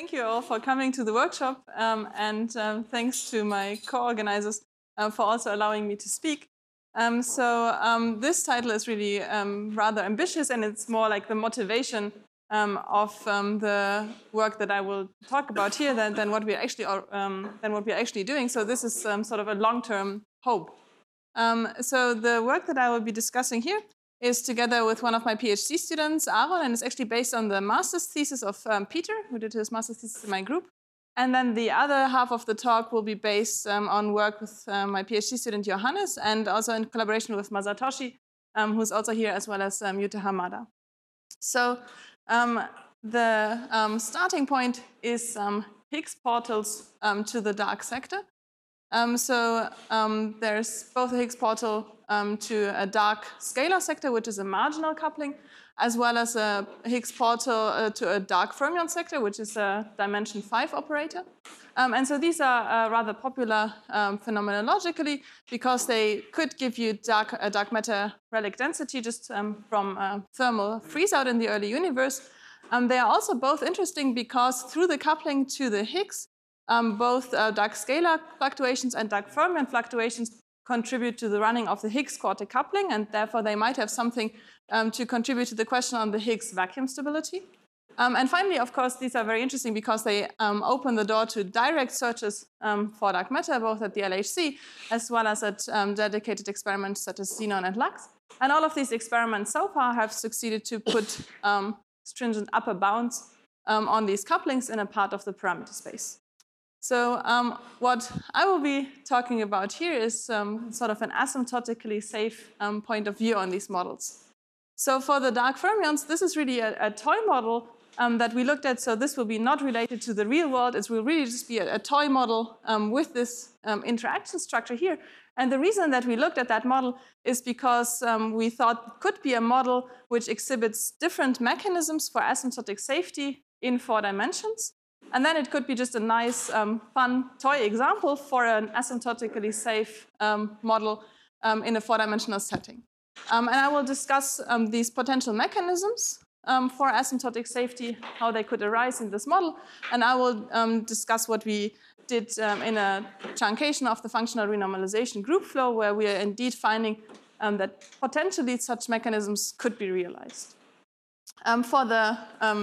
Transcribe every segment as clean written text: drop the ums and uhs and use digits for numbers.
thank you all for coming to the workshop, and thanks to my co-organizers for also allowing me to speak. This title is really rather ambitious, and it's more like the motivation of the work that I will talk about here than what we're actually doing. So this is sort of a long-term hope. So the work that I will be discussing here is together with one of my PhD students, Aaron, and it's actually based on the master's thesis of Peter, who did his master's thesis in my group. And then the other half of the talk will be based on work with my PhD student, Johannes, and also in collaboration with Masatoshi, who's also here, as well as Yuta Hamada. So the starting point is Higgs portals to the dark sector. There's both a Higgs portal to a dark scalar sector, which is a marginal coupling, as well as a Higgs portal to a dark fermion sector, which is a dimension 5 operator. And so these are rather popular phenomenologically because they could give you dark matter relic density just from thermal freeze-out in the early universe. They are also both interesting because through the coupling to the Higgs, both dark scalar fluctuations and dark fermion fluctuations contribute to the running of the Higgs-quartic coupling, and therefore they might have something to contribute to the question on the Higgs vacuum stability. And finally, of course, these are very interesting because they open the door to direct searches for dark matter, both at the LHC as well as at dedicated experiments such as Xenon and LUX. And all of these experiments so far have succeeded to put stringent upper bounds on these couplings in a part of the parameter space. So what I will be talking about here is sort of an asymptotically safe point of view on these models. So for the dark fermions, this is really a toy model that we looked at. So this will be not related to the real world. It will really just be a toy model with this interaction structure here. And the reason that we looked at that model is because we thought it could be a model which exhibits different mechanisms for asymptotic safety in 4 dimensions. And then it could be just a nice, fun toy example for an asymptotically safe model in a 4-dimensional setting. And I will discuss these potential mechanisms for asymptotic safety, how they could arise in this model. And I will discuss what we did in a truncation of the functional renormalization group flow, where we are indeed finding that potentially such mechanisms could be realized. For the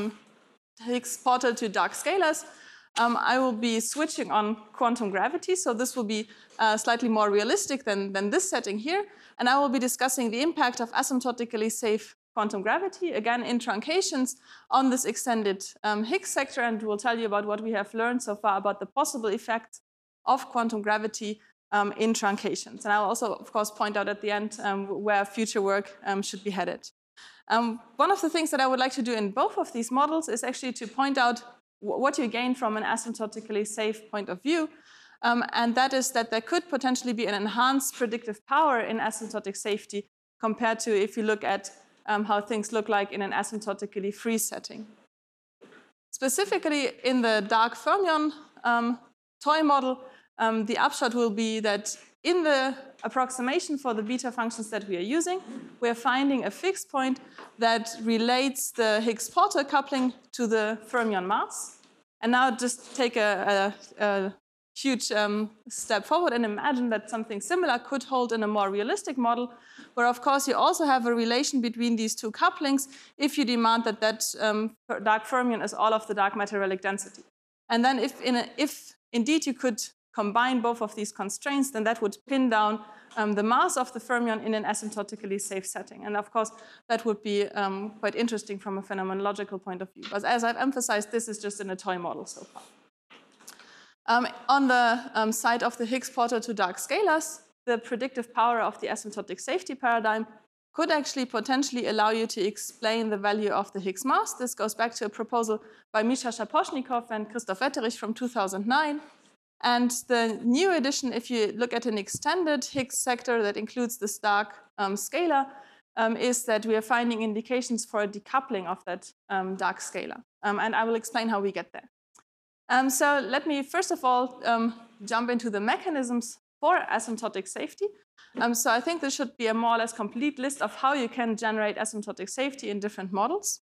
Higgs portal to dark scalars, I will be switching on quantum gravity. So this will be slightly more realistic than this setting here. And I will be discussing the impact of asymptotically safe quantum gravity, again in truncations, on this extended Higgs sector. And we'll tell you about what we have learned so far about the possible effects of quantum gravity in truncations. And I'll also, of course, point out at the end where future work should be headed. One of the things that I would like to do in both of these models is actually to point out what you gain from an asymptotically safe point of view. And that is that there could potentially be an enhanced predictive power in asymptotic safety compared to if you look at how things look like in an asymptotically free setting. Specifically in the dark fermion toy model, the upshot will be that in the approximation for the beta functions that we are using, we are finding a fixed point that relates the Higgs portal coupling to the fermion mass. And now just take a huge step forward and imagine that something similar could hold in a more realistic model, where of course you also have a relation between these two couplings if you demand that dark fermion is all of the dark matter relic density. And then if indeed you could combine both of these constraints, then that would pin down the mass of the fermion in an asymptotically safe setting. And of course, that would be quite interesting from a phenomenological point of view. But as I've emphasized, this is just in a toy model so far. On the side of the Higgs portal to dark scalars, the predictive power of the asymptotic safety paradigm could actually potentially allow you to explain the value of the Higgs mass. This goes back to a proposal by Misha Shaposhnikov and Christoph Wetterich from 2009. And the new edition, if you look at an extended Higgs sector that includes this dark scalar, is that we are finding indications for a decoupling of that dark scalar. And I will explain how we get there. So let me first of all jump into the mechanisms for asymptotic safety. So I think this should be a more or less complete list of how you can generate asymptotic safety in different models.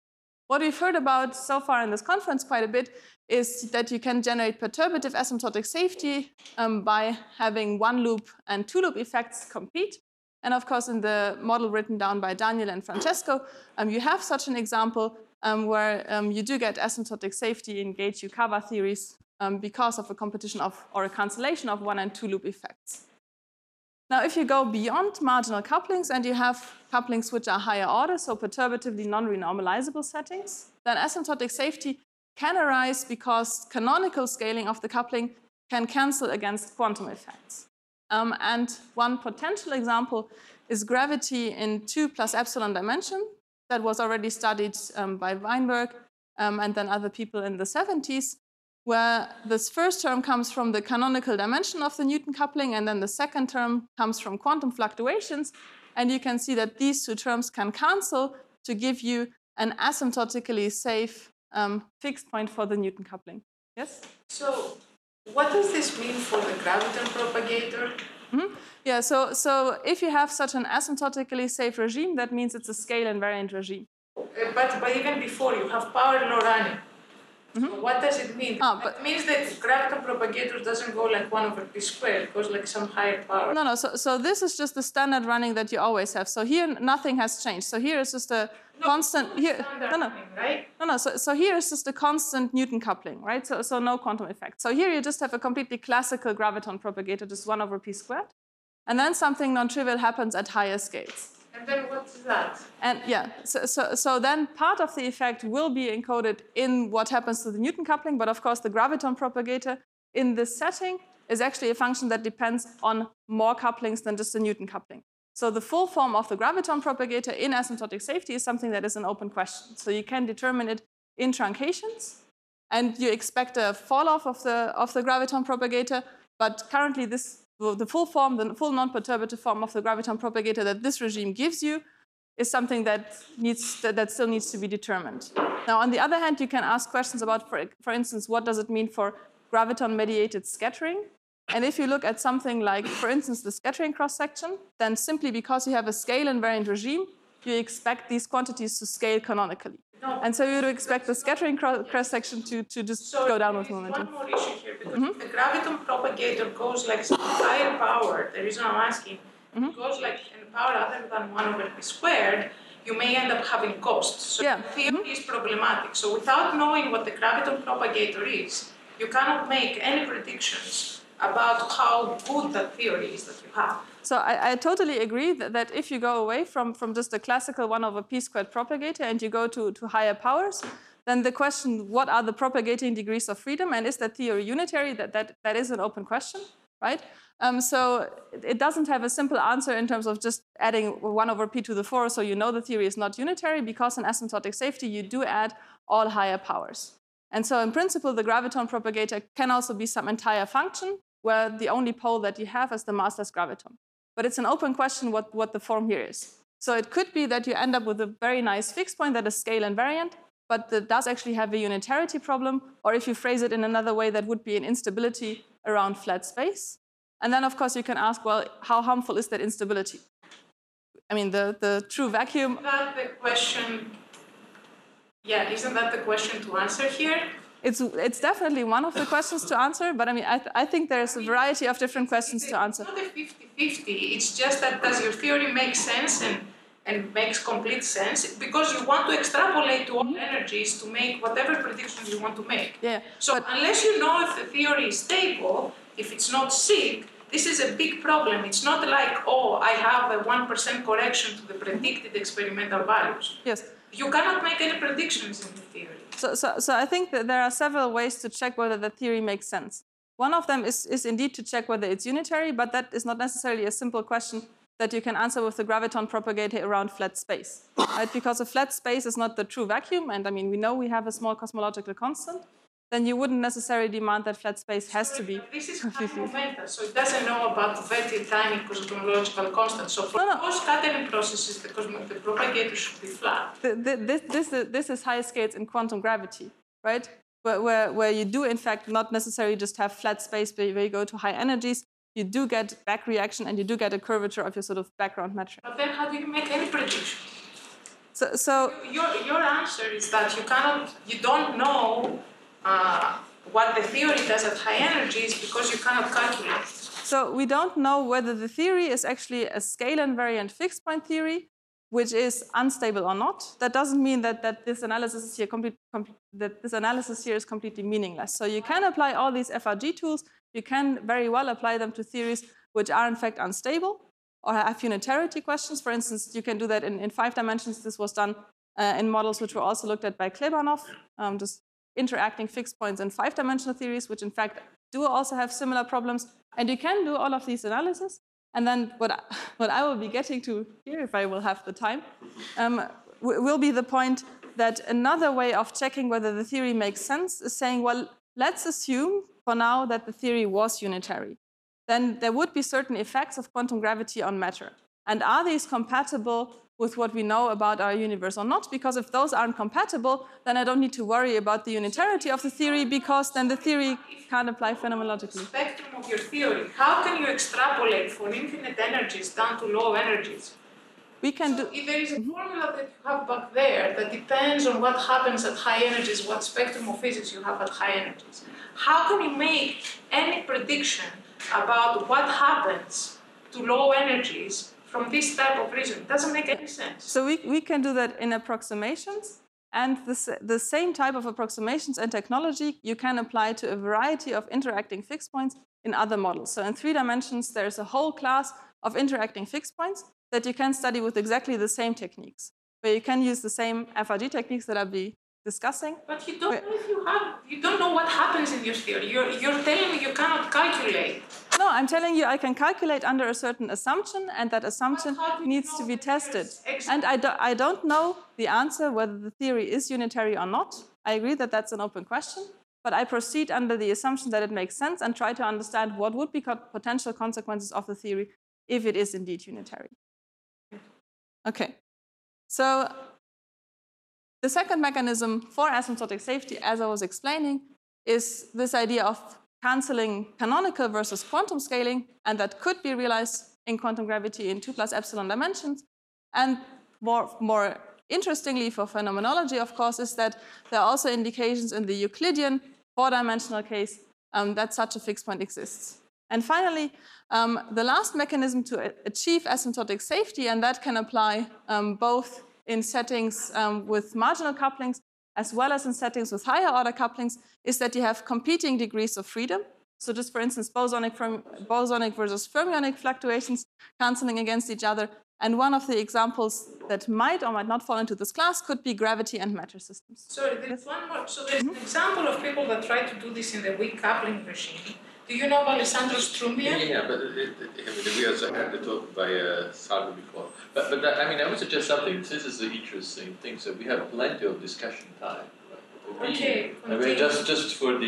What we've heard about so far in this conference quite a bit is that you can generate perturbative asymptotic safety by having one loop and two loop effects compete. And of course, in the model written down by Daniel and Francesco, you have such an example where you do get asymptotic safety in gauge-Yukawa theories because of a competition of, or a cancellation of one and two loop effects. Now, if you go beyond marginal couplings and you have couplings which are higher order, so perturbatively non-renormalizable settings, then asymptotic safety can arise because canonical scaling of the coupling can cancel against quantum effects. And one potential example is gravity in 2 plus epsilon dimension that was already studied by Weinberg and then other people in the 70s, where this first term comes from the canonical dimension of the Newton coupling, and then the second term comes from quantum fluctuations. And you can see that these two terms can cancel to give you an asymptotically safe fixed point for the Newton coupling. Yes? So what does this mean for the graviton propagator? Mm-hmm. Yeah, so if you have such an asymptotically safe regime, that means it's a scale invariant regime. But even before, you have power law running. Mm-hmm. So what does it mean? It means that graviton propagator doesn't go like 1 over p squared, it goes like some higher power. No, so this is just the standard running that you always have. So here, nothing has changed. So here is just a constant... Here, running, right? So here is just a constant Newton coupling, right? So no quantum effect. So here you just have a completely classical graviton propagator, just 1 over p squared. And then something non-trivial happens at higher scales. And then what's that? And yeah, so then part of the effect will be encoded in what happens to the Newton coupling, but of course the graviton propagator in this setting is actually a function that depends on more couplings than just the Newton coupling. So the full form of the graviton propagator in asymptotic safety is something that is an open question. So you can determine it in truncations, and you expect a fall off of the graviton propagator, but currently the full form, the full non-perturbative form of the graviton propagator that this regime gives you is something that still needs to be determined. Now, on the other hand, you can ask questions about, for instance, what does it mean for graviton-mediated scattering? And if you look at something like, for instance, the scattering cross-section, then simply because you have a scale-invariant regime, you expect these quantities to scale canonically. No, and so you would expect the scattering cross-section to just go down with momentum. One more issue here, because if the graviton propagator goes like some higher power, the reason I'm asking, it goes like in power other than 1 over p squared, you may end up having costs. So the theory is problematic. So without knowing what the graviton propagator is, you cannot make any predictions about how good that theory is that you have. So I totally agree that if you go away from just a classical 1 over p squared propagator and you go to higher powers, then the question, what are the propagating degrees of freedom, and is that theory unitary, that is an open question, right? So it doesn't have a simple answer in terms of just adding 1 over p to the 4, so you know the theory is not unitary, because in asymptotic safety you do add all higher powers. And so in principle, the graviton propagator can also be some entire function where the only pole that you have is the massless graviton. But it's an open question what the form here is. So it could be that you end up with a very nice fixed point that is scale invariant, but that does actually have a unitarity problem, or if you phrase it in another way, that would be an instability around flat space. And then, of course, you can ask, well, how harmful is that instability? I mean, the true vacuum... Isn't that the question? Yeah, isn't that the question to answer here? It's definitely one of the questions to answer, but I mean, I think there's a variety of different questions to answer. It's not a 50-50, it's just that does your theory make sense and makes complete sense, because you want to extrapolate to all energies to make whatever predictions you want to make. Yeah, so unless you know if the theory is stable, if it's not sick, this is a big problem. It's not like, oh, I have a 1% correction to the predicted experimental values. Yes. You cannot make any predictions in the theory. So I think that there are several ways to check whether the theory makes sense. One of them is indeed to check whether it's unitary, but that is not necessarily a simple question that you can answer with the graviton propagator around flat space, right? Because a flat space is not the true vacuum, and I mean, we know we have a small cosmological constant, then you wouldn't necessarily demand that flat space has to be this is momentum, so it doesn't know about very tiny cosmological constants. So for those scattering processes, the propagator should be flat. This is high scales in quantum gravity, right? Where you do, in fact, not necessarily just have flat space where you go to high energies. You do get back reaction, and you do get a curvature of your sort of background metric. But then how do you make any prediction? So your answer is that you don't know what the theory does at high energies because you cannot calculate. So we don't know whether the theory is actually a scale invariant fixed point theory, which is unstable or not. That doesn't mean that this analysis is here is completely meaningless. So you can apply all these FRG tools. You can very well apply them to theories which are in fact unstable or have unitarity questions. For instance, you can do that in 5 dimensions. This was done in models which were also looked at by Klebanov, just interacting fixed points in 5-dimensional theories, which in fact do also have similar problems. And you can do all of these analyses. And then what I will be getting to here, if I will have the time, will be the point that another way of checking whether the theory makes sense is saying, well, let's assume for now that the theory was unitary. Then there would be certain effects of quantum gravity on matter. And are these compatible with what we know about our universe or not? Because if those aren't compatible, then I don't need to worry about the unitarity of the theory, because then the theory can't apply phenomenologically. Spectrum of your theory. How can you extrapolate from infinite energies down to low energies? We can do. If there is a formula that you have back there that depends on what happens at high energies, what spectrum of physics you have at high energies, how can you make any prediction about what happens to low energies from this type of reason? It doesn't make any sense. So we can do that in approximations, and the same type of approximations and technology you can apply to a variety of interacting fixed points in other models. So in 3 dimensions, there's a whole class of interacting fixed points that you can study with exactly the same techniques, where you can use the same FRG techniques that I'll be discussing. But you don't know if you don't know what happens in your theory. You're telling me you cannot calculate. No, I'm telling you I can calculate under a certain assumption, and that assumption needs to be tested. And I don't know the answer whether the theory is unitary or not. I agree that that's an open question, but I proceed under the assumption that it makes sense and try to understand what would be potential consequences of the theory if it is indeed unitary. Okay, so the second mechanism for asymptotic safety, as I was explaining, is this idea of canceling canonical versus quantum scaling, and that could be realized in quantum gravity in 2 + epsilon dimensions. And more interestingly for phenomenology, of course, is that there are also indications in the Euclidean 4-dimensional case that such a fixed point exists. And finally, the last mechanism to achieve asymptotic safety, and that can apply both in settings with marginal couplings as well as in settings with higher order couplings, is that you have competing degrees of freedom. So just for instance, bosonic versus fermionic fluctuations canceling against each other. And one of the examples that might or might not fall into this class could be gravity and matter systems. Sorry, there's one more. So there's an example of people that try to do this in the weak coupling regime. Do you know Alessandro Strumia? Yeah, but we also had the talk by Salvo before. But I mean, I would suggest something. This is an interesting thing. So we have plenty of discussion time. Right? Okay. I mean, just for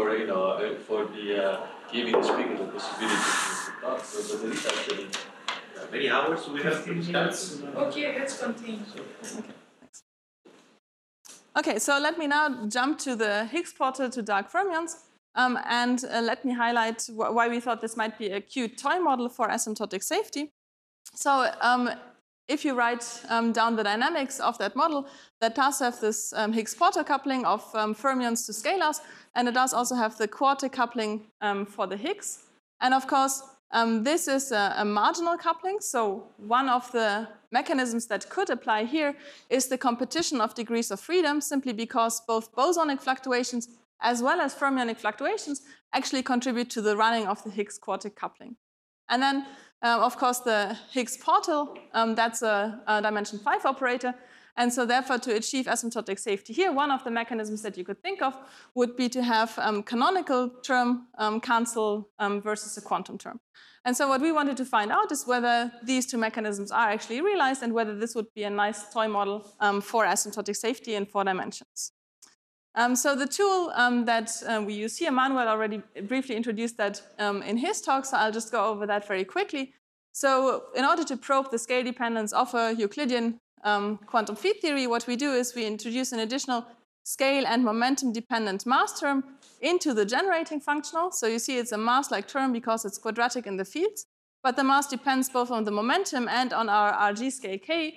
giving the speaker the possibility to talk. So there is actually many hours we have to discuss. Okay, let's continue. Okay, thanks. Okay, so let me now jump to the Higgs portal to dark fermions. And let me highlight why we thought this might be a cute toy model for asymptotic safety. So if you write down the dynamics of that model, that does have this Higgs portal coupling of fermions to scalars, and it does also have the quartic coupling for the Higgs. And of course, this is a marginal coupling. So one of the mechanisms that could apply here is the competition of degrees of freedom, simply because both bosonic fluctuations as well as fermionic fluctuations actually contribute to the running of the Higgs quartic coupling. And then, of course, the Higgs portal, that's a dimension 5 operator. And so therefore, to achieve asymptotic safety here, one of the mechanisms that you could think of would be to have canonical term cancel versus a quantum term. And so what we wanted to find out is whether these 2 mechanisms are actually realized and whether this would be a nice toy model for asymptotic safety in 4 dimensions. So the tool that we use here, Manuel already briefly introduced that in his talk, so I'll just go over that very quickly. So in order to probe the scale dependence of a Euclidean quantum field theory, what we do is we introduce an additional scale and momentum dependent mass term into the generating functional. So you see it's a mass-like term because it's quadratic in the fields, but the mass depends both on the momentum and on our RG scale k.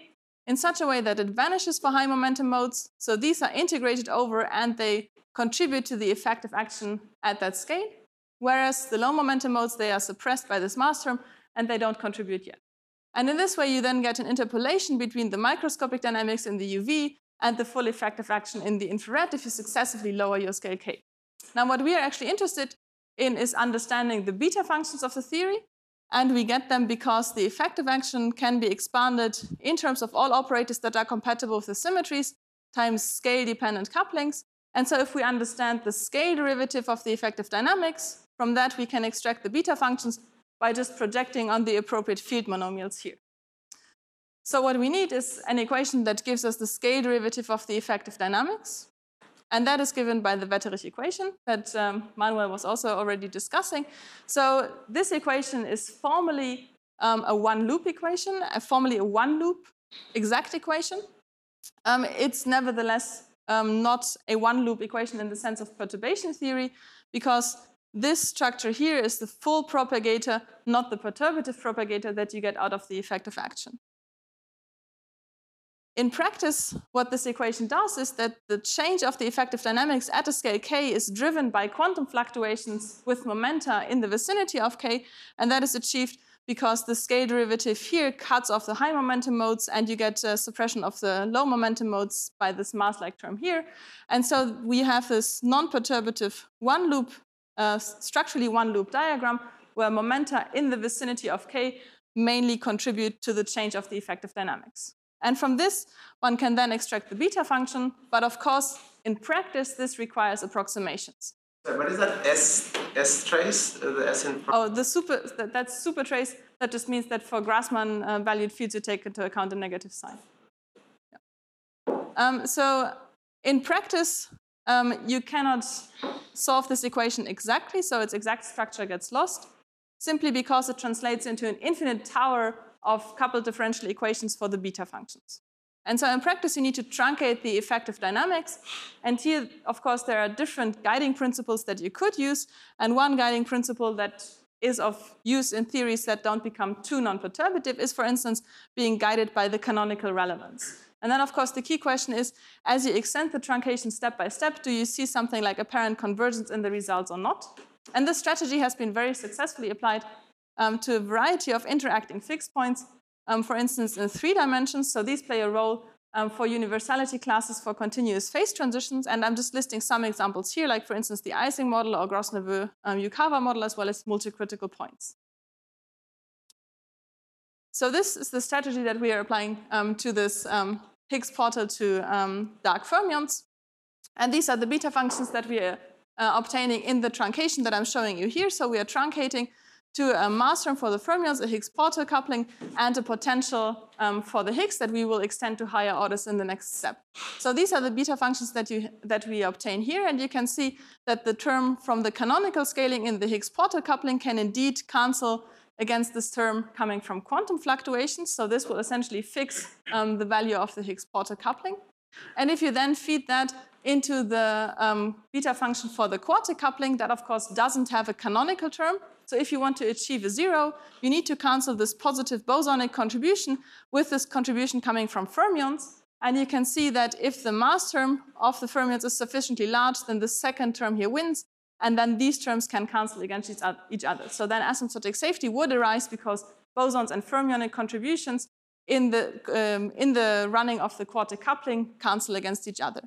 in such a way that it vanishes for high momentum modes. So these are integrated over and they contribute to the effective action at that scale. Whereas the low momentum modes, they are suppressed by this mass term and they don't contribute yet. And in this way, you then get an interpolation between the microscopic dynamics in the UV and the full effective action in the infrared if you successively lower your scale K. Now, what we are actually interested in is understanding the beta functions of the theory. And we get them because the effective action can be expanded in terms of all operators that are compatible with the symmetries times scale-dependent couplings. And so if we understand the scale derivative of the effective dynamics, from that we can extract the beta functions by just projecting on the appropriate field monomials here. So what we need is an equation that gives us the scale derivative of the effective dynamics. And that is given by the Wetterich equation that Manuel was also already discussing. So this equation is formally a one-loop equation, formally a one-loop exact equation. It's nevertheless not a one-loop equation in the sense of perturbation theory, because this structure here is the full propagator, not the perturbative propagator that you get out of the effective action. In practice, what this equation does is that the change of the effective dynamics at a scale k is driven by quantum fluctuations with momenta in the vicinity of k, and that is achieved because the scale derivative here cuts off the high momentum modes, and you get a suppression of the low momentum modes by this mass-like term here. And so we have this non-perturbative one-loop, structurally one-loop diagram where momenta in the vicinity of k mainly contribute to the change of the effective dynamics. And from this, one can then extract the beta function. But of course, in practice, this requires approximations. So what is that S trace? The S in front? Oh, that's super trace. That just means that for Grassmann valued fields, you take into account a negative sign. Yeah. So in practice, you cannot solve this equation exactly. So its exact structure gets lost, simply because it translates into an infinite tower of coupled differential equations for the beta functions. And so in practice, you need to truncate the effective dynamics. And here, of course, there are different guiding principles that you could use. And one guiding principle that is of use in theories that don't become too non-perturbative is, for instance, being guided by the canonical relevance. And then, of course, the key question is, as you extend the truncation step by step, do you see something like apparent convergence in the results or not? And this strategy has been very successfully applied to a variety of interacting fixed points, for instance, in 3 dimensions. So these play a role for universality classes for continuous phase transitions. And I'm just listing some examples here, like, for instance, the Ising model or Gros-Neveu Yukawa model, as well as multi-critical points. So this is the strategy that we are applying to this Higgs portal to dark fermions. And these are the beta functions that we are obtaining in the truncation that I'm showing you here. So we are truncating to a mass term for the fermions, a Higgs portal coupling, and a potential for the Higgs that we will extend to higher orders in the next step. So these are the beta functions that we obtain here, and you can see that the term from the canonical scaling in the Higgs portal coupling can indeed cancel against this term coming from quantum fluctuations. So this will essentially fix the value of the Higgs portal coupling. And if you then feed that into the beta function for the quartic coupling, that of course doesn't have a canonical term. So if you want to achieve a 0, you need to cancel this positive bosonic contribution with this contribution coming from fermions. And you can see that if the mass term of the fermions is sufficiently large, then the second term here wins. And then these terms can cancel against each other. So then asymptotic safety would arise because bosons and fermionic contributions in the running of the quartic coupling cancel against each other.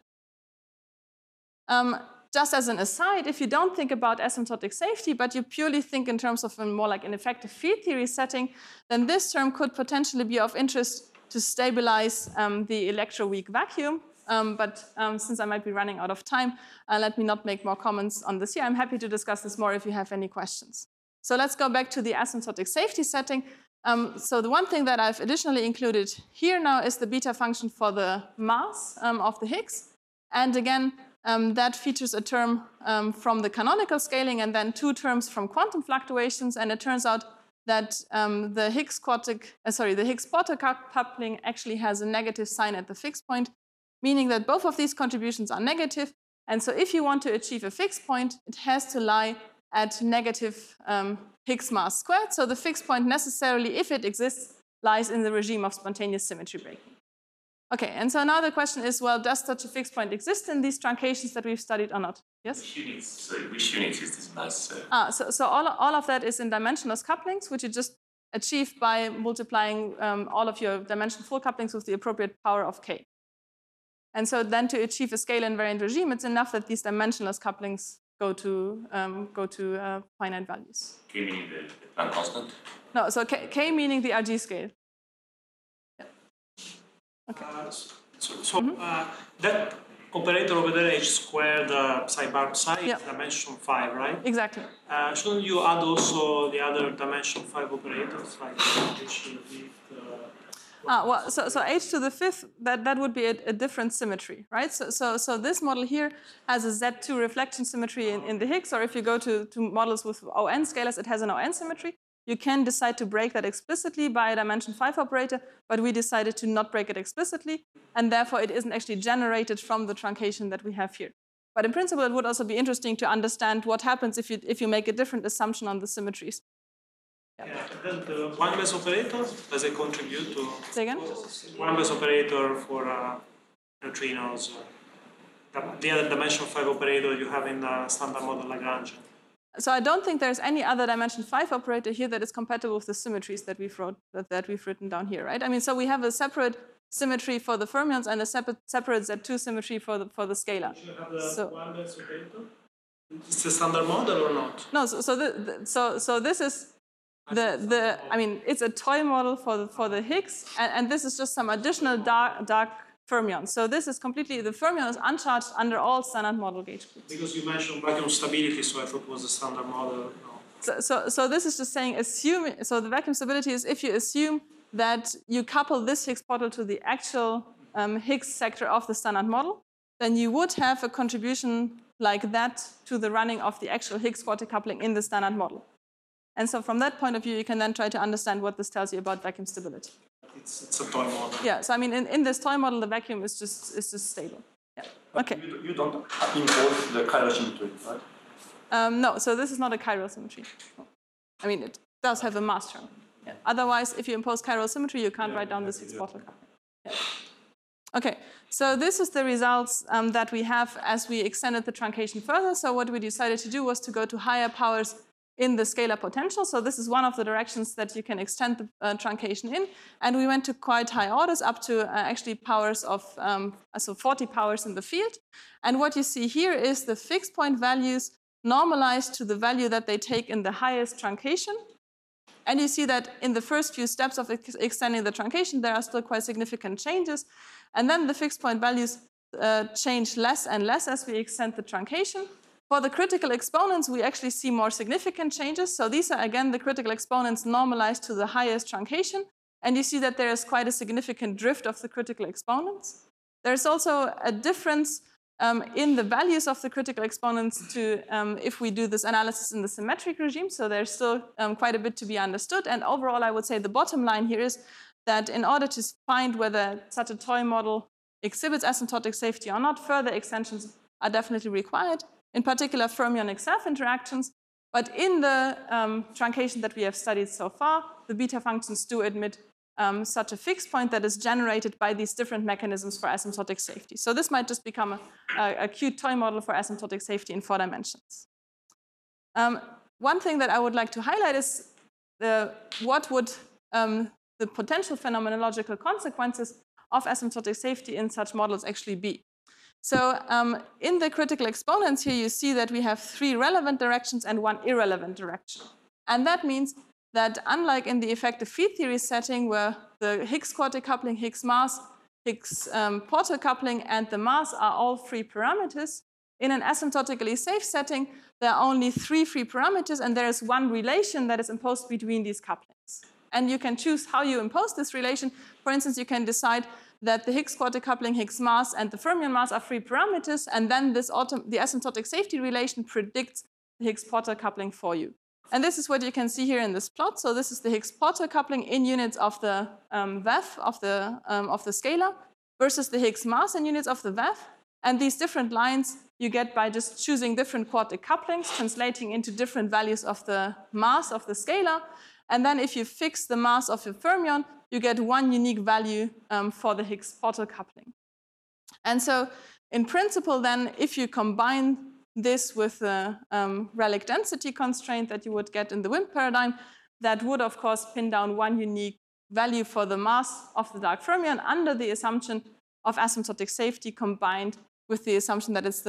Just as an aside, if you don't think about asymptotic safety, but you purely think in terms of more like an effective field theory setting, then this term could potentially be of interest to stabilize the electroweak vacuum. But since I might be running out of time, let me not make more comments on this here. I'm happy to discuss this more if you have any questions. So let's go back to the asymptotic safety setting. So the one thing that I've additionally included here now is the beta function for the mass of the Higgs. And again, that features a term from the canonical scaling and then 2 terms from quantum fluctuations. And it turns out that the Higgs portal coupling actually has a negative sign at the fixed point, meaning that both of these contributions are negative. And so if you want to achieve a fixed point, it has to lie at negative Higgs mass squared. So the fixed point necessarily, if it exists, lies in the regime of spontaneous symmetry breaking. Okay, and so now the question is, well, does such a fixed point exist in these truncations that we've studied or not? Yes? Which units is this mass? So all of that is in dimensionless couplings, which you just achieve by multiplying all of your dimension-full couplings with the appropriate power of k. And so then to achieve a scale invariant regime, it's enough that these dimensionless couplings go to finite values. K meaning the Planck constant? No, so k meaning the RG scale. Yeah. Okay. That operator over there, h squared psi bar psi, is dimension 5, right? Exactly. Shouldn't you add also the other dimension 5 operators, like h to the fifth? Well, so h to the fifth, that would be a different symmetry, right? So this model here has a Z2 reflection symmetry in the Higgs, or if you go to models with ON scalars, it has an ON symmetry. You can decide to break that explicitly by a dimension 5 operator, but we decided to not break it explicitly, and therefore it isn't actually generated from the truncation that we have here. But in principle, it would also be interesting to understand what happens if you make a different assumption on the symmetries. Yeah. Then the one-base operator, does it contribute to... Say again? One-base operator for neutrinos, the other dimension 5 operator you have in the standard model Lagrange. So I don't think there's any other dimension 5 operator here that is compatible with the symmetries that we've written down here, right? I mean, so we have a separate symmetry for the fermions and a separate Z2 symmetry for the scalar. You have the one-base operator? It's the standard model or not? No, so this is I mean, it's a toy model for the Higgs, and this is just some additional dark fermions. So this is completely, the fermion is uncharged under all standard model gauge groups. Because you mentioned vacuum stability, so I thought it was a standard model. No. So this is just saying, so the vacuum stability is if you assume that you couple this Higgs portal to the actual Higgs sector of the standard model, then you would have a contribution like that to the running of the actual Higgs quartic coupling in the standard model. And so from that point of view, you can then try to understand what this tells you about vacuum stability. It's a toy model. Yeah, so I mean, in this toy model, the vacuum is just stable. Yeah. But okay. You don't impose the chiral symmetry, right? No, so this is not a chiral symmetry. No. I mean, it does have a mass term. Yeah. Otherwise, if you impose chiral symmetry, you can't write down this Higgs portal coupling. Yeah. Okay, so this is the results that we have as we extended the truncation further. So what we decided to do was to go to higher powers in the scalar potential. So this is one of the directions that you can extend the truncation in. And we went to quite high orders, up to actually powers of, so 40 powers in the field. And what you see here is the fixed point values normalized to the value that they take in the highest truncation. And you see that in the first few steps of extending the truncation, there are still quite significant changes. And then the fixed point values change less and less as we extend the truncation. For the critical exponents, we actually see more significant changes. So these are, again, the critical exponents normalized to the highest truncation. And you see that there is quite a significant drift of the critical exponents. There's also a difference in the values of the critical exponents to if we do this analysis in the symmetric regime. So there's still quite a bit to be understood. And overall, I would say the bottom line here is that in order to find whether such a toy model exhibits asymptotic safety or not, further extensions are definitely required. In particular, fermionic self-interactions. But in the truncation that we have studied so far, the beta functions do admit such a fixed point that is generated by these different mechanisms for asymptotic safety. So this might just become a cute toy model for asymptotic safety in 4 dimensions. One thing that I would like to highlight is what would the potential phenomenological consequences of asymptotic safety in such models actually be. So in the critical exponents here, you see that we have 3 relevant directions and 1 irrelevant direction. And that means that unlike in the effective field theory setting, where the Higgs quartic coupling, Higgs mass, Higgs portal coupling, and the mass are all free parameters, in an asymptotically safe setting, there are only 3 free parameters, and there is 1 relation that is imposed between these couplings. And you can choose how you impose this relation. For instance, you can decide that the Higgs quartic coupling, Higgs mass, and the fermion mass are free parameters, and then the asymptotic safety relation predicts the Higgs portal coupling for you. And this is what you can see here in this plot. So this is the Higgs portal coupling in units of the VEF of the scalar versus the Higgs mass in units of the VEF. And these different lines you get by just choosing different quartic couplings, translating into different values of the mass of the scalar. And then if you fix the mass of your fermion, you get one unique value for the Higgs-Portal coupling. And so in principle then, if you combine this with the relic density constraint that you would get in the WIMP paradigm, that would of course pin down one unique value for the mass of the dark fermion under the assumption of asymptotic safety combined with the assumption that it's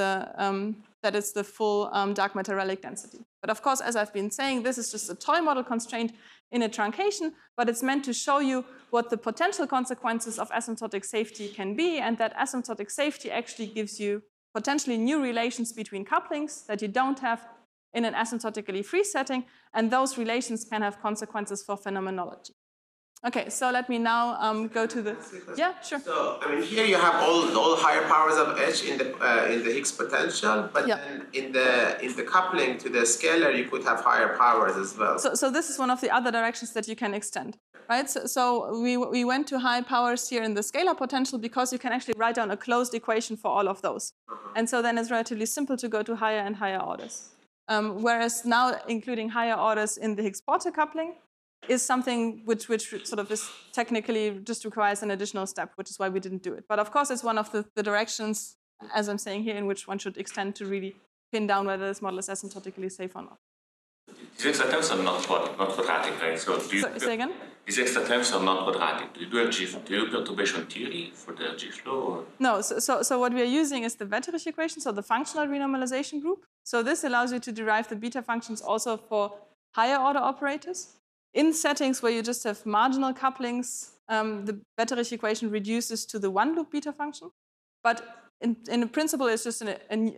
the full dark matter relic density. But of course, as I've been saying, this is just a toy model constraint in a truncation, but it's meant to show you what the potential consequences of asymptotic safety can be, and that asymptotic safety actually gives you potentially new relations between couplings that you don't have in an asymptotically free setting, and those relations can have consequences for phenomenology. Okay, so let me now go to the, yeah, sure. So, I mean, here you have all higher powers of H in the Higgs potential, but then in the coupling to the scalar, you could have higher powers as well. So this is one of the other directions that you can extend, right? So we went to high powers here in the scalar potential because you can actually write down a closed equation for all of those. And so then it's relatively simple to go to higher and higher orders. Whereas now including higher orders in the Higgs-Portal coupling is something which sort of is technically just requires an additional step, which is why we didn't do it. But of course, it's one of the directions, as I'm saying here, in which one should extend to really pin down whether this model is asymptotically safe or not. These extra terms are not quadratic, right? So do you say again? These extra terms are not quadratic. Do you do perturbation theory for the G-flow? Or? No, so what we are using is the Wetterich equation, so the functional renormalization group. So this allows you to derive the beta functions also for higher order operators. In settings where you just have marginal couplings, the Wetterich equation reduces to the one-loop beta function. But in principle, it's just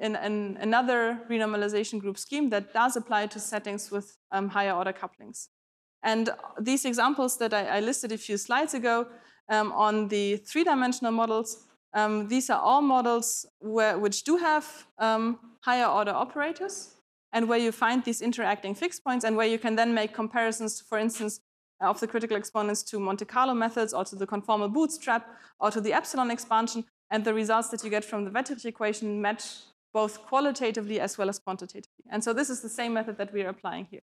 another renormalization group scheme that does apply to settings with higher order couplings. And these examples that I listed a few slides ago on the three-dimensional models, these are all models which do have higher order operators, and where you find these interacting fixed points, and where you can then make comparisons, for instance, of the critical exponents to Monte Carlo methods, or to the conformal bootstrap, or to the epsilon expansion, and the results that you get from the Wetterich equation match both qualitatively as well as quantitatively. And so this is the same method that we are applying here.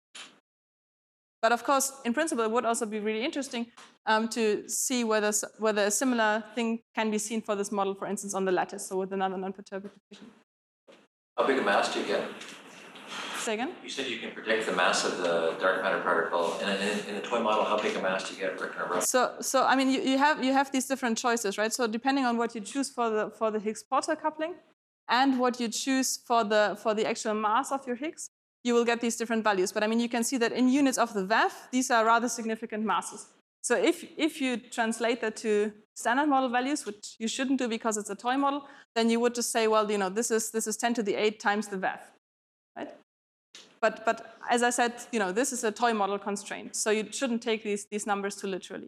But of course, in principle, it would also be really interesting to see whether a similar thing can be seen for this model, for instance, on the lattice, so with another non-perturbative equation. How big a mass do you get? Say again? You said you can predict the mass of the dark matter particle. In a toy model, how big a mass do you get? So I mean, you have these different choices, right? So depending on what you choose for the Higgs-Portal coupling, and what you choose for the actual mass of your Higgs, you will get these different values. But I mean, you can see that in units of the VEF, these are rather significant masses. So if you translate that to standard model values, which you shouldn't do because it's a toy model, then you would just say, well, you know, this is 10 to the 8 times the VEF, right? But as I said, you know, this is a toy model constraint, so you shouldn't take these numbers too literally.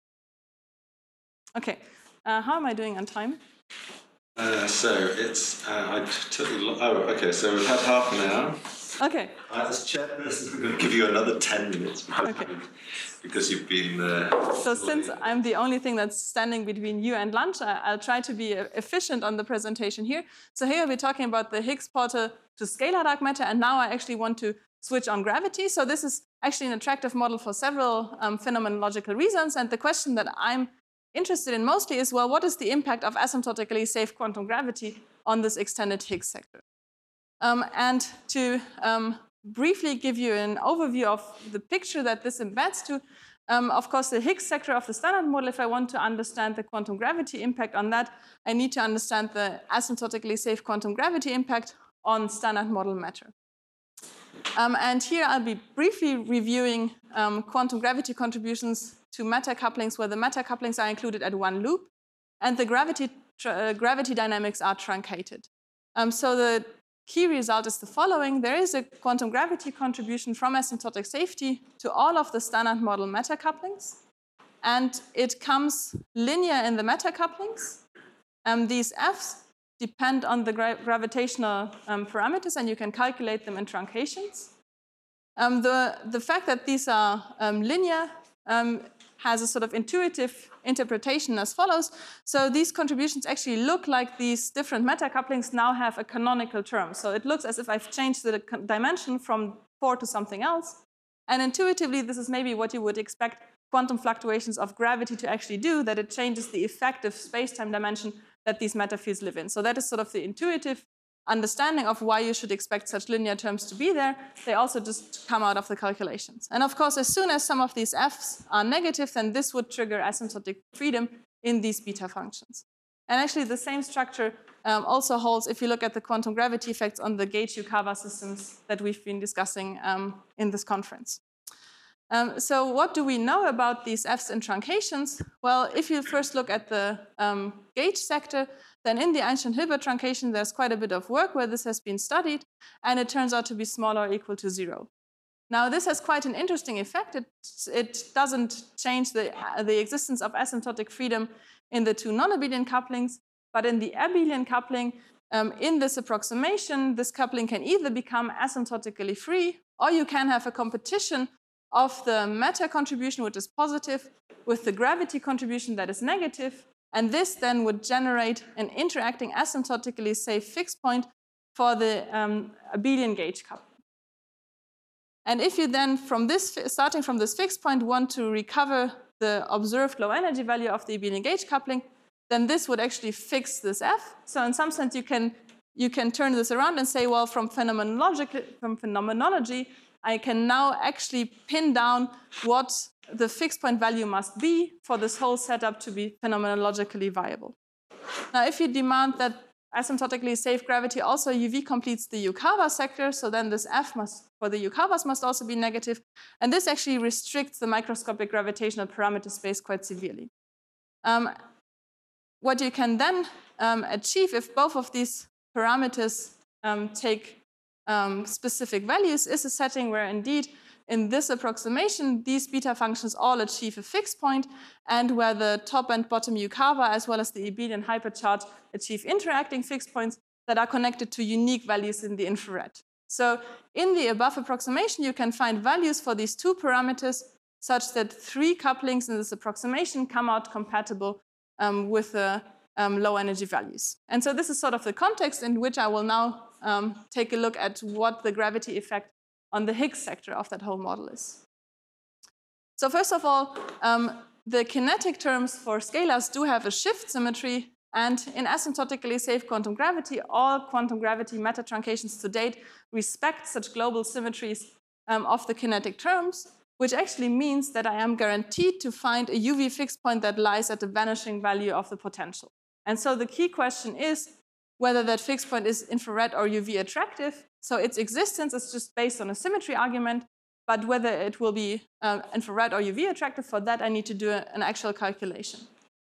Okay, how am I doing on time? So it's I took okay. So we've had half an hour. Okay. As chairperson, I'm going to give you another 10 minutes because you've been. So since I'm the only thing that's standing between you and lunch, I'll try to be efficient on the presentation here. So here we're talking about the Higgs-Portal to scalar dark matter, and now I actually want to switch on gravity. So this is actually an attractive model for several phenomenological reasons, and the question that I'm interested in mostly is, well, what is the impact of asymptotically safe quantum gravity on this extended Higgs sector? And to briefly give you an overview of the picture that this embeds to, of course, the Higgs sector of the standard model, if I want to understand the quantum gravity impact on that, I need to understand the asymptotically safe quantum gravity impact on standard model matter. And here I'll be briefly reviewing quantum gravity contributions to matter couplings where the matter couplings are included at one loop, and the gravity dynamics are truncated. So the key result is the following. There is a quantum gravity contribution from asymptotic safety to all of the standard model matter couplings, and it comes linear in the matter couplings. These Fs depend on the gravitational parameters, and you can calculate them in truncations. The fact that these are linear has a sort of intuitive interpretation as follows. So these contributions actually look like these different matter couplings now have a canonical term. So it looks as if I've changed the dimension from 4 to something else. And intuitively, this is maybe what you would expect quantum fluctuations of gravity to actually do, that it changes the effective space-time dimension that these matter fields live in. So that is sort of the intuitive understanding of why you should expect such linear terms to be there. They also just come out of the calculations. And of course, as soon as some of these f's are negative, then this would trigger asymptotic freedom in these beta functions. And actually, the same structure also holds if you look at the quantum gravity effects on the gauge-Yukawa systems that we've been discussing in this conference. So what do we know about these f's in truncations? Well, if you first look at the gauge sector, then in the Einstein-Hilbert truncation, there's quite a bit of work where this has been studied, and it turns out to be smaller or equal to 0. Now, this has quite an interesting effect. It doesn't change the existence of asymptotic freedom in the two non-abelian couplings, but in the abelian coupling, in this approximation, this coupling can either become asymptotically free, or you can have a competition of the matter contribution, which is positive, with the gravity contribution that is negative, and this then would generate an interacting asymptotically safe fixed point for the abelian gauge coupling. And if you then, starting from this fixed point, want to recover the observed low energy value of the abelian gauge coupling, then this would actually fix this f. So in some sense, you can turn this around and say, well, from phenomenology, I can now actually pin down what the fixed point value must be for this whole setup to be phenomenologically viable. Now, if you demand that asymptotically safe gravity also UV completes the Yukawa sector, so then this f for the Yukawas must also be negative, and this actually restricts the microscopic gravitational parameter space quite severely. What you can then achieve if both of these parameters take specific values is a setting where indeed in this approximation these beta functions all achieve a fixed point, and where the top and bottom Yukawa as well as the abelian hypercharge achieve interacting fixed points that are connected to unique values in the infrared. So in the above approximation you can find values for these two parameters such that 3 couplings in this approximation come out compatible with the low energy values. And so this is sort of the context in which I will now take a look at what the gravity effect on the Higgs sector of that whole model is. So first of all, the kinetic terms for scalars do have a shift symmetry, and in asymptotically safe quantum gravity, all quantum gravity matter truncations to date respect such global symmetries of the kinetic terms, which actually means that I am guaranteed to find a UV fixed point that lies at the vanishing value of the potential. And so the key question is whether that fixed point is infrared or UV attractive. So its existence is just based on a symmetry argument, but whether it will be infrared or UV attractive, for that I need to do an actual calculation.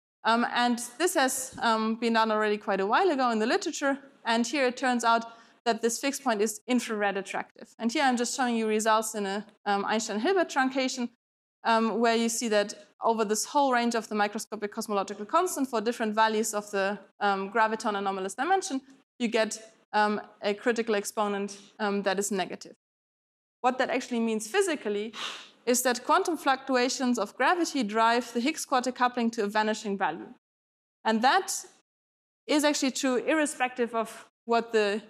And this has been done already quite a while ago in the literature, and here it turns out that this fixed point is infrared attractive. And here I'm just showing you results in a Einstein-Hilbert truncation, where you see that over this whole range of the microscopic cosmological constant for different values of the graviton anomalous dimension, you get a critical exponent that is negative. What that actually means physically is that quantum fluctuations of gravity drive the Higgs quartic coupling to a vanishing value. And that is actually true irrespective of what the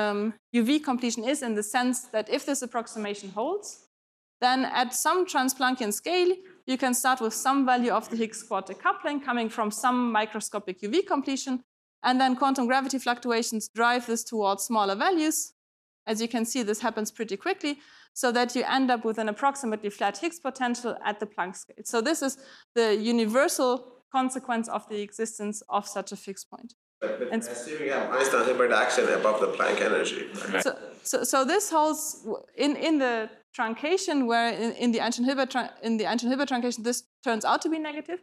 UV completion is, in the sense that if this approximation holds, then at some Transplanckian scale, you can start with some value of the Higgs quartic coupling coming from some microscopic UV completion, and then quantum gravity fluctuations drive this towards smaller values. As you can see, this happens pretty quickly, so that you end up with an approximately flat Higgs potential at the Planck scale. So this is the universal consequence of the existence of such a fixed point. But assuming you have Einstein-Hilbert action above the Planck energy. Right? So this holds in the truncation, where in the Einstein-Hilbert truncation this turns out to be negative.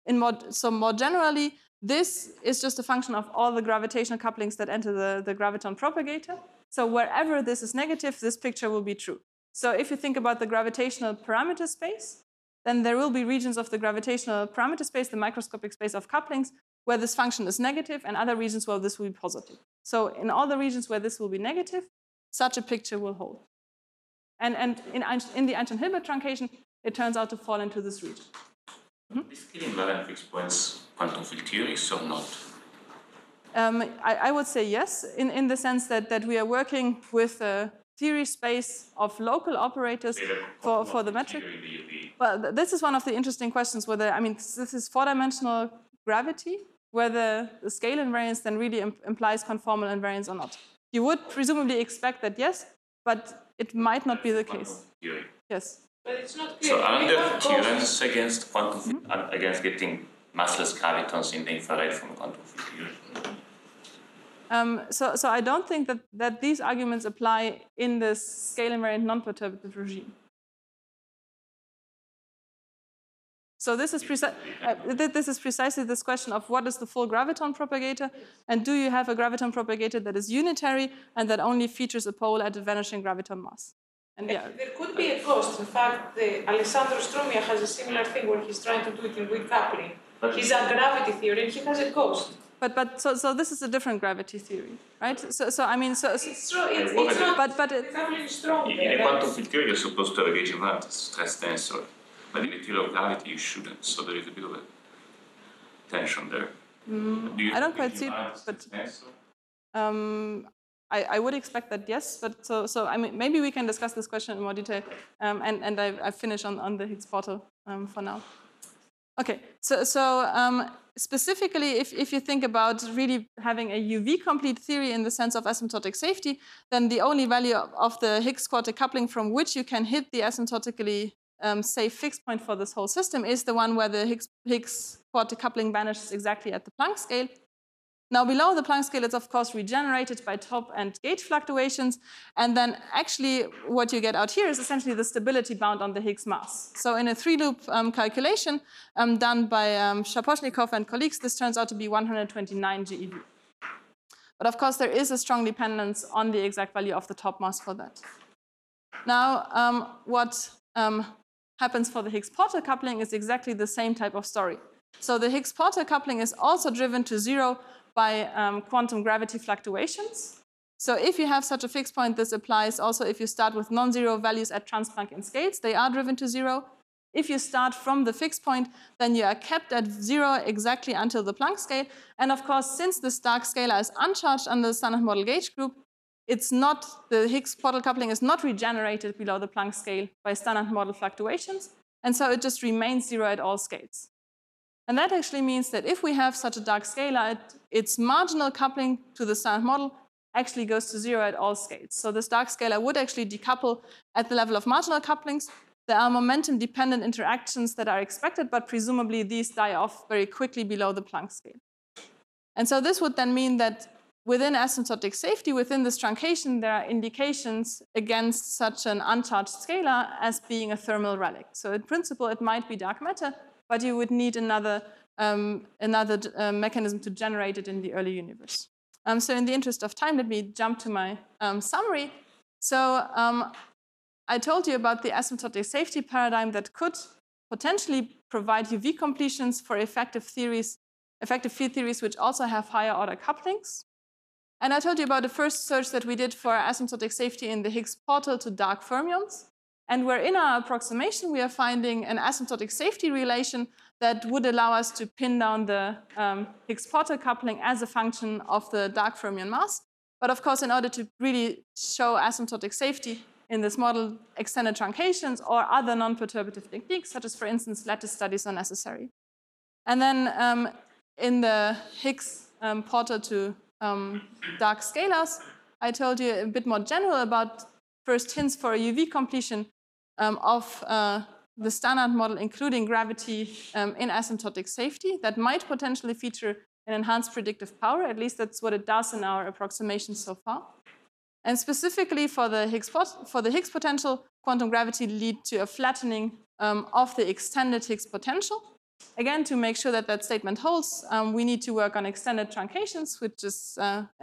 So more generally, this is just a function of all the gravitational couplings that enter the graviton propagator. So wherever this is negative, this picture will be true. So if you think about the gravitational parameter space, then there will be regions of the gravitational parameter space, the microscopic space of couplings, where this function is negative, and other regions where this will be positive. So in all the regions where this will be negative, such a picture will hold. And in the Einstein-Hilbert truncation, it turns out to fall into this region. These invariant fixed points quantum field theories or not? I would say yes, in the sense that we are working with a theory space of local operators for the metric. Well, this is one of the interesting questions whether, I mean, this is four-dimensional gravity, whether the scale invariance then really implies conformal invariance or not. You would presumably expect that yes, but it might not be the case. Theory. Yes. But it's not clear. So are there theorems against quantum against getting massless gravitons in the infrared from quantum field theory? So I don't think that these arguments apply in this scale invariant non-perturbative regime. So this is precisely this question of what is the full graviton propagator, and do you have a graviton propagator that is unitary and that only features a pole at a vanishing graviton mass? And yeah. There could be a cost. In fact, Alessandro Strumia has a similar thing where he's trying to do it in weak coupling. He's a gravity theory and he has a cost. So this is a different gravity theory, right? So I mean, so it's true. It's not. But the coupling is strong. In a quantum field theory, you're supposed to have a gauge invariant stress tensor, but in the theory of gravity, you shouldn't. So there is a bit of a tension there. I don't quite see it, but I would expect that yes. But so I mean, maybe we can discuss this question in more detail. And I finish on the Higgs portal for now. Okay, so specifically, if you think about really having a UV-complete theory in the sense of asymptotic safety, then the only value of the Higgs quartic coupling from which you can hit the asymptotically safe fixed point for this whole system is the one where the Higgs quartic coupling vanishes exactly at the Planck scale. Now, below the Planck scale, it's of course regenerated by top and gauge fluctuations. And then actually what you get out here is essentially the stability bound on the Higgs mass. So in a 3-loop calculation done by Shaposhnikov and colleagues, this turns out to be 129 GeV. But of course, there is a strong dependence on the exact value of the top mass for that. Now, what happens for the Higgs-Portal coupling is exactly the same type of story. So the Higgs-Portal coupling is also driven to zero by quantum gravity fluctuations. So if you have such a fixed point, this applies also if you start with non-zero values at trans-Planckian scales, they are driven to zero. If you start from the fixed point, then you are kept at zero exactly until the Planck scale. And of course, since the Stark scalar is uncharged under the standard model gauge group, it's not, the Higgs-Portal coupling is not regenerated below the Planck scale by standard model fluctuations. And so it just remains zero at all scales. And that actually means that if we have such a dark scalar, its marginal coupling to the standard model actually goes to zero at all scales. So this dark scalar would actually decouple at the level of marginal couplings. There are momentum-dependent interactions that are expected, but presumably these die off very quickly below the Planck scale. And so this would then mean that within asymptotic safety, within this truncation, there are indications against such an uncharged scalar as being a thermal relic. So in principle, it might be dark matter, but you would need another mechanism to generate it in the early universe. So in the interest of time, let me jump to my summary. So I told you about the asymptotic safety paradigm that could potentially provide UV completions for effective field theories which also have higher order couplings. And I told you about the first search that we did for asymptotic safety in the Higgs portal to dark fermions. And where in our approximation, we are finding an asymptotic safety relation that would allow us to pin down the Higgs portal coupling as a function of the dark fermion mass. But of course, in order to really show asymptotic safety in this model, extended truncations or other non-perturbative techniques, such as, for instance, lattice studies, are necessary. And then in the Higgs portal to dark scalars, I told you a bit more general about first hints for a UV completion of the standard model, including gravity in asymptotic safety, that might potentially feature an enhanced predictive power. At least that's what it does in our approximations so far. And specifically for the Higgs potential, quantum gravity lead to a flattening of the extended Higgs potential. Again, to make sure that that statement holds, we need to work on extended truncations, which is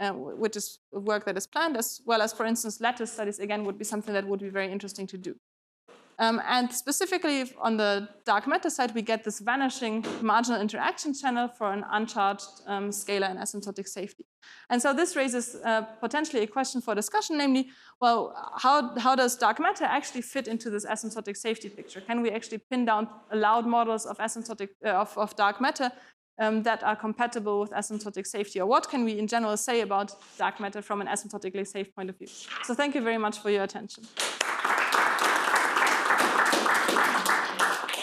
work that is planned, as well as, for instance, lattice studies, again, would be something that would be very interesting to do. And specifically on the dark matter side, we get this vanishing marginal interaction channel for an uncharged scalar in asymptotic safety. And so this raises potentially a question for discussion, namely, well, how does dark matter actually fit into this asymptotic safety picture? Can we actually pin down allowed models of asymptotic of dark matter that are compatible with asymptotic safety? Or what can we in general say about dark matter from an asymptotically safe point of view? So thank you very much for your attention.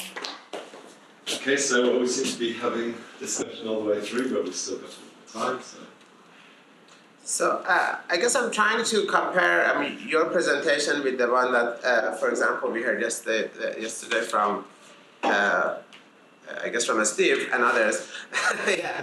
Okay, so we seem to be having discussion all the way through, but we've still got time. So I guess I'm trying to compare, I mean, your presentation with the one that, for example, we heard yesterday from, I guess from Steve and others. Yeah.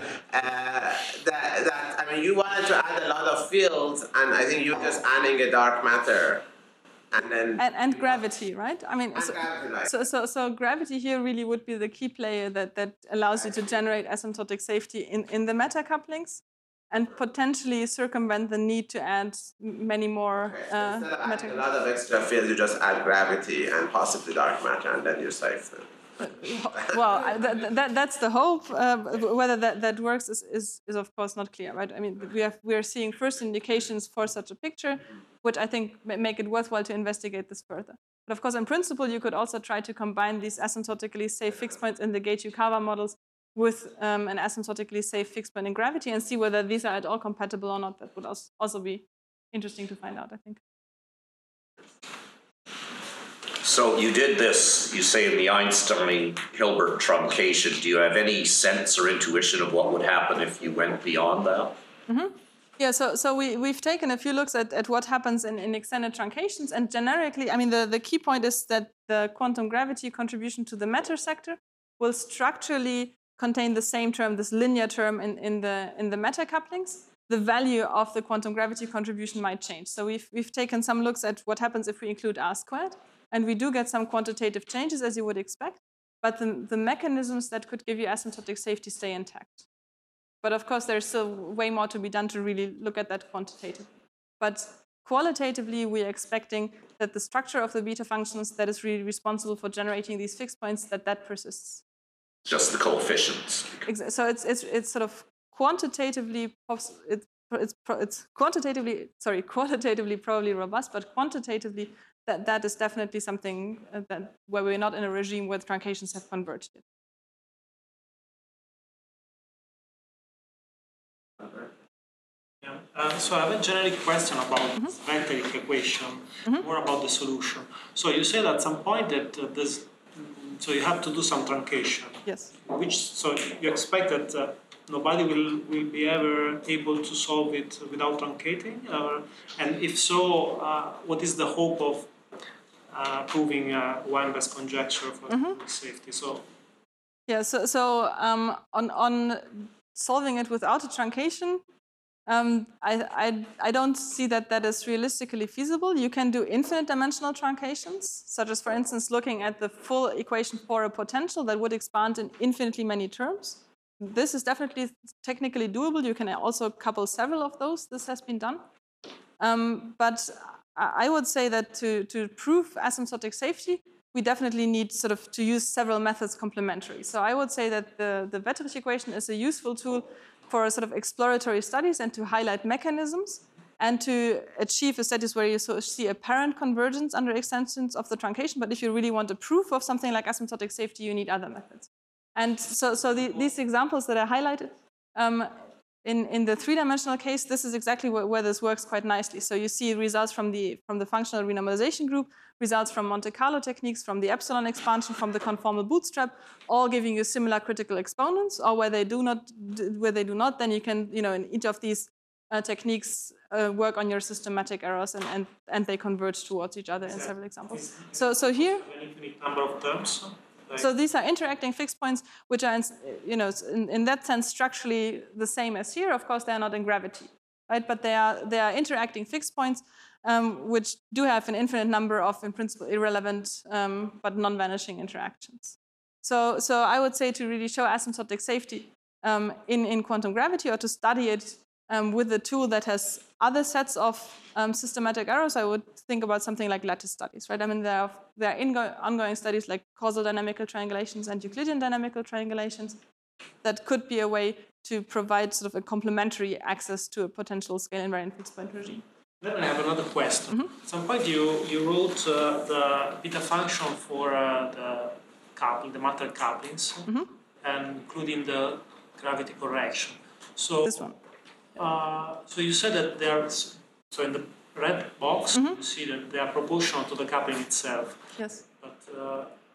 I mean, you wanted to add a lot of fields, and I think you're just adding a dark matter. And gravity, right? I mean, gravity, so gravity here really would be the key player that allows you to generate asymptotic safety in the meta couplings, and potentially circumvent the need to add many more. So instead of adding a lot of extra fields, you just add gravity and possibly dark matter, and then you're safe. Well, that's the hope. Whether that works is of course not clear, right? I mean, we are seeing first indications for such a picture, which I think make it worthwhile to investigate this further. But of course, in principle, you could also try to combine these asymptotically safe fixed points in the Gate-Yukawa models with an asymptotically safe fixed point in gravity and see whether these are at all compatible or not. That would also be interesting to find out, I think. So you did this, you say, in the Einstein-Hilbert truncation. Do you have any sense or intuition of what would happen if you went beyond that? Mm-hmm. Yeah, so we've taken a few looks at what happens in extended truncations, and generically, I mean, the key point is that the quantum gravity contribution to the matter sector will structurally contain the same term, this linear term in the meta couplings. The value of the quantum gravity contribution might change. So we've taken some looks at what happens if we include R squared, and we do get some quantitative changes, as you would expect, but the mechanisms that could give you asymptotic safety stay intact. But of course, there's still way more to be done to really look at that quantitatively. But qualitatively, we're expecting that the structure of the beta functions that is really responsible for generating these fixed points, that persists. Just the coefficients. So it's sort of quantitatively qualitatively probably robust, but quantitatively that is definitely something where we're not in a regime where the truncations have converged yet. So I have a generic question about this vectoric equation, more about the solution. So you said at some point that so you have to do some truncation. Yes. So you expect that nobody will be ever able to solve it without truncating? And if so, what is the hope of proving Weinberg's conjecture for safety? Yeah, so on solving it without a truncation, I don't see that is realistically feasible. You can do infinite dimensional truncations, such as, for instance, looking at the full equation for a potential that would expand in infinitely many terms. This is definitely technically doable. You can also couple several of those. This has been done. But I would say that to prove asymptotic safety, we definitely need to use several methods complementary. So I would say that the Wetterich equation is a useful tool for exploratory studies and to highlight mechanisms and to achieve a status where you see apparent convergence under extensions of the truncation. But if you really want a proof of something like asymptotic safety, you need other methods. And these examples that I highlighted, in the three-dimensional case, this is exactly where this works quite nicely. So you see results from the functional renormalization group, results from Monte Carlo techniques, from the epsilon expansion, from the conformal bootstrap, all giving you similar critical exponents. Or where they do not, then you can, in each of these techniques, work on your systematic errors, and they converge towards each other in several examples. So here, an infinite number of terms. So these are interacting fixed points, which are, in that sense, structurally the same as here. Of course, they are not in gravity, right? But they are interacting fixed points, which do have an infinite number of, in principle, irrelevant but non-vanishing interactions. So I would say to really show asymptotic safety in quantum gravity, or to study it with a tool that has other sets of systematic errors, I would think about something like lattice studies, right? I mean, there are ongoing studies like causal dynamical triangulations and Euclidean dynamical triangulations that could be a way to provide a complementary access to a potential scale invariant fixed point regime. Then I have another question. At some point, you wrote the beta function for the coupling, the matter couplings, and including the gravity correction. So this one. So you said that so in the red box, you see that they are proportional to the coupling itself. Yes. But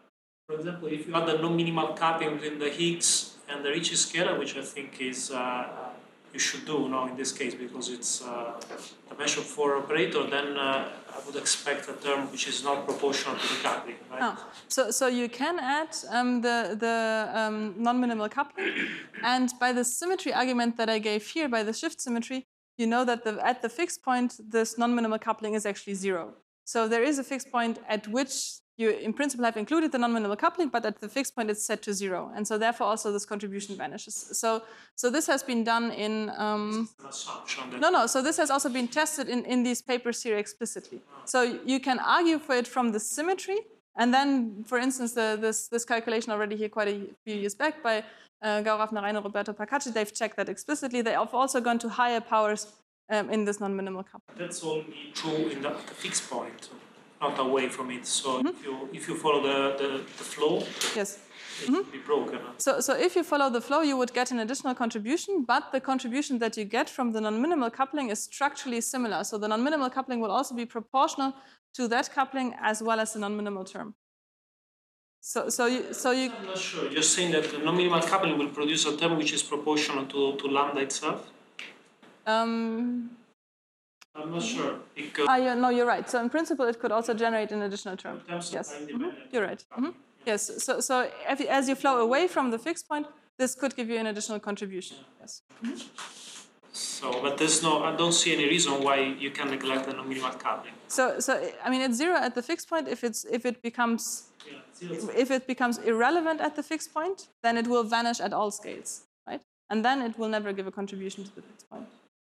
For example, if you have the non-minimal coupling between the Higgs and the Ricci scalar, which I think is you should do in this case because it's dimension 4 operator, then I would expect a term which is not proportional to the coupling, right? Oh. So you can add the non-minimal coupling, and by the symmetry argument that I gave here, by the shift symmetry, you know that at the fixed point, this non-minimal coupling is actually 0. So there is a fixed point at which you, in principle, have included the non-minimal coupling, but at the fixed point, it's set to 0. And so therefore, also this contribution vanishes. So this has been done in... No, so this has also been tested in these papers here explicitly. So you can argue for it from the symmetry, and then, for instance, this calculation already here quite a few years back by Gaurav Narayan, Roberto Pacacci, they've checked that explicitly. They have also gone to higher powers in this non-minimal coupling. That's only true in the fixed point, not away from it. So if you follow the flow, yes, it will be broken. So if you follow the flow, you would get an additional contribution, but the contribution that you get from the non-minimal coupling is structurally similar. So the non-minimal coupling will also be proportional to that coupling as well as the non-minimal term. So you. I'm not sure. You're saying that the non-minimal coupling will produce a term which is proportional to lambda itself? I'm not sure. No, you're right. So in principle, it could also generate an additional term. Yes, you're right. Yes. So as you flow away from the fixed point, this could give you an additional contribution. Yes. So, but there's I don't see any reason why you can neglect the non-minimal coupling. So I mean, it's 0 at the fixed point. If it becomes irrelevant at the fixed point, then it will vanish at all scales, right? And then it will never give a contribution to the fixed point.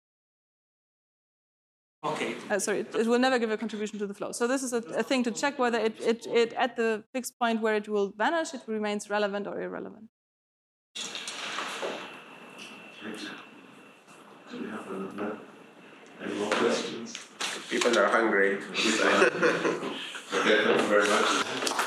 Okay. Sorry, it will never give a contribution to the flow. So this is a thing to check whether it at the fixed point where it will vanish, it remains relevant or irrelevant. Do we have any more questions? People are hungry. Okay, thank you very much.